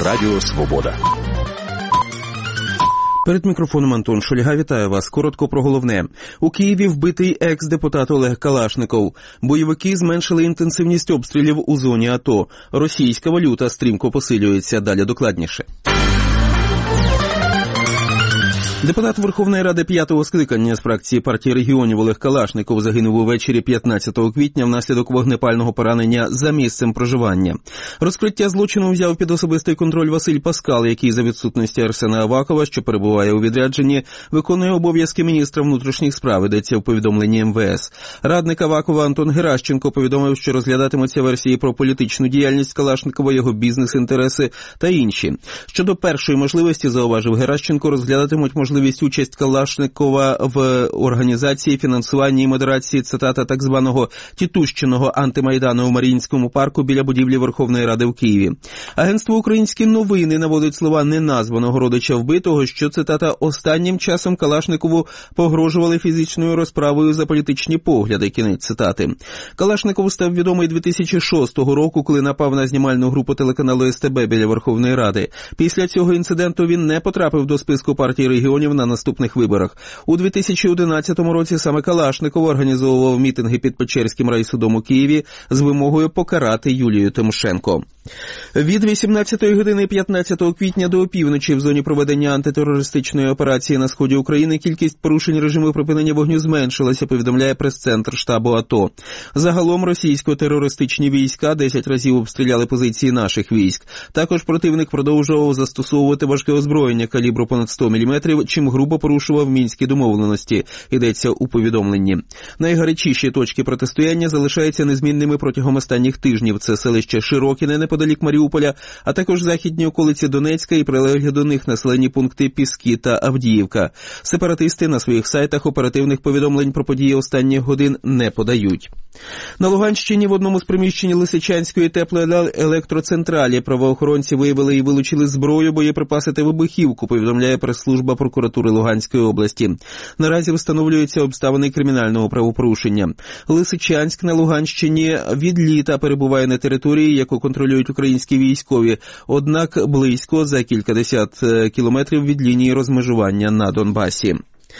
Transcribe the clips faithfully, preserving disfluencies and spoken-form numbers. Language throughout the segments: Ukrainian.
Радіо Свобода. Перед мікрофоном Антон Шульга. Вітаю вас. Коротко про головне. У Києві вбитий екс-депутат Олег Калашников. Бойовики зменшили інтенсивність обстрілів у зоні АТО. Російська валюта стрімко посилюється. Далі докладніше. Депутат Верховної Ради п'ятого скликання з фракції партії регіонів Олег Калашников загинув увечері п'ятнадцятого квітня внаслідок вогнепального поранення за місцем проживання. Розкриття злочину взяв під особистий контроль Василь Паскал, який за відсутності Арсена Авакова, що перебуває у відрядженні, виконує обов'язки міністра внутрішніх справ, йдеться в повідомленні ем ве ес. Радник Авакова Антон Геращенко повідомив, що розглядатимуться версії про політичну діяльність Калашникова, його бізнес-інтереси та інші. Щодо першої можливості, зауважив Геращенко, розглядатимуть можливість участь Калашникова в організації, фінансуванні і модерації, цитата, так званого «тітущиного антимайдану» у Маріїнському парку біля будівлі Верховної Ради в Києві. Агентство «Українські новини» наводить слова неназваного родича вбитого, що, цитата, «останнім часом Калашникову погрожували фізичною розправою за політичні погляди», кінець цитати. Калашников став відомий дві тисячі шостого року, коли напав на знімальну групу телеканалу ес те бе біля Верховної Ради. Після цього інциденту він не потрапив до списку партії регіонів на наступних виборах. У дві тисячі одинадцятому році саме Калашников організовував мітинги під Печерським райсудом у Києві з вимогою покарати Юлію Тимошенко. Від вісімнадцятої години п'ятнадцятого квітня до опівночі в зоні проведення антитерористичної операції на сході України кількість порушень режиму припинення вогню зменшилася, повідомляє прес-центр штабу АТО. Загалом російсько-терористичні війська десять разів обстріляли позиції наших військ. Також противник продовжував застосовувати важке озброєння калібру понад сто міліметрів, чим грубо порушував мінські домовленості, йдеться у повідомленні. Найгарячіші точки протистояння залишаються незмінними протягом останніх тижнів. Це селище Широкіне неподалік Маріуполя, а також західні околиці Донецька і прилеглі до них населені пункти Піски та Авдіївка. Сепаратисти на своїх сайтах оперативних повідомлень про події останніх годин не подають. На Луганщині в одному з приміщень Лисичанської теплоелектроцентралі правоохоронці виявили і вилучили зброю, боєприпаси та вибухівку, повідомляє прес-служба прокуратури Луганської області. Наразі встановлюються обставини кримінального правопорушення. Лисичанськ на Луганщині від літа перебуває на території, яку контролюють українські військові, однак близько за кількадесят кілометрів від лінії розмежування на Донбасі.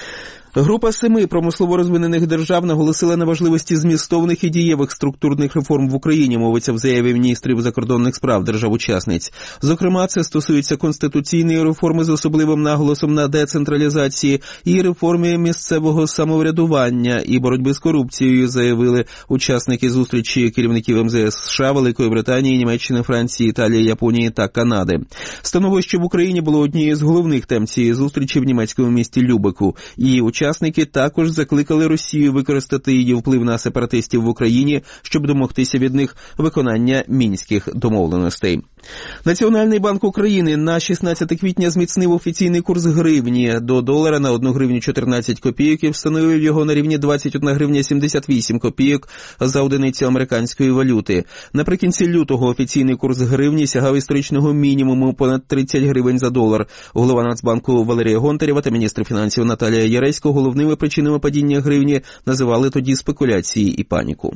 Група семи промислово розвинених держав наголосила на важливості змістовних і дієвих структурних реформ в Україні, мовиться в заяві міністрів закордонних справ держав-учасниць. Зокрема, це стосується конституційної реформи з особливим наголосом на децентралізації і реформі місцевого самоврядування і боротьби з корупцією, заявили учасники зустрічі керівників ем зе ес США, Великої Британії, Німеччини, Франції, Італії, Японії та Канади. Становище в Україні було однією з головних тем цієї зустрічі в німецькому місті Любеку. І учасники також закликали Росію використати її вплив на сепаратистів в Україні, щоб домогтися від них виконання мінських домовленостей. Національний банк України на шістнадцяте квітня зміцнив офіційний курс гривні до долара на одну гривню чотирнадцять копійок і встановив його на рівні двадцять одна гривня сімдесят вісім копійок за одиницю американської валюти. Наприкінці лютого офіційний курс гривні сягав історичного мінімуму понад тридцять гривень за долар. Голова Нацбанку Валерія Гонтарєва та міністр фінансів Наталія Яресько головними причинами падіння гривні називали тоді спекуляції і паніку.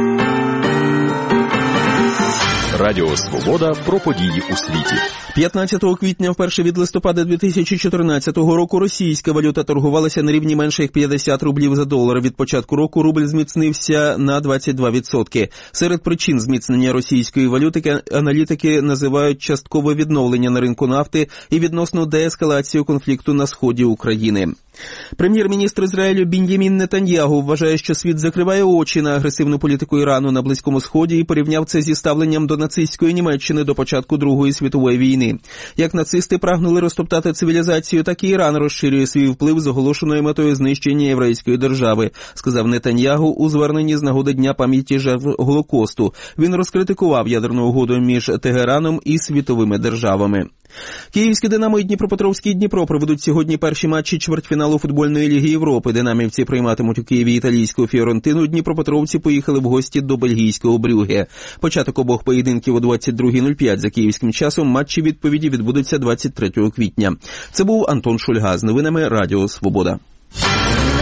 Радіо Свобода про події у світі. п'ятнадцятого квітня вперше від листопада дві тисячі чотирнадцятого року російська валюта торгувалася на рівні менше як п'ятдесят рублів за долар. Від початку року рубль зміцнився на двадцять два відсотки. Серед причин зміцнення російської валюти аналітики називають часткове відновлення на ринку нафти і відносну деескалацію конфлікту на сході України. Прем'єр-міністр Ізраїлю Бін'ямін Нетаньягу вважає, що світ закриває очі на агресивну політику Ірану на Близькому Сході і порівняв це зі ставленням до нацистської Німеччини до початку Другої світової війни. Як нацисти прагнули розтоптати цивілізацію, так і Іран розширює свій вплив з оголошеною метою знищення єврейської держави, сказав Нетаньягу у зверненні з нагоди Дня пам'яті жертв Голокосту. Він розкритикував ядерну угоду між Тегераном і світовими державами. Київське «Динамо» і Дніпропетровський «Дніпро» проведуть сьогодні перші матчі чвертьфіналу футбольної ліги Європи. Динамівці прийматимуть у Києві італійську «Фіорентину», дніпропетровці поїхали в гості до бельгійського «Брюгге». Початок обох поєдинків о двадцять друга нуль п'ять за київським часом. Матчі відповіді відбудуться двадцять третього квітня. Це був Антон Шульга з новинами Радіо Свобода.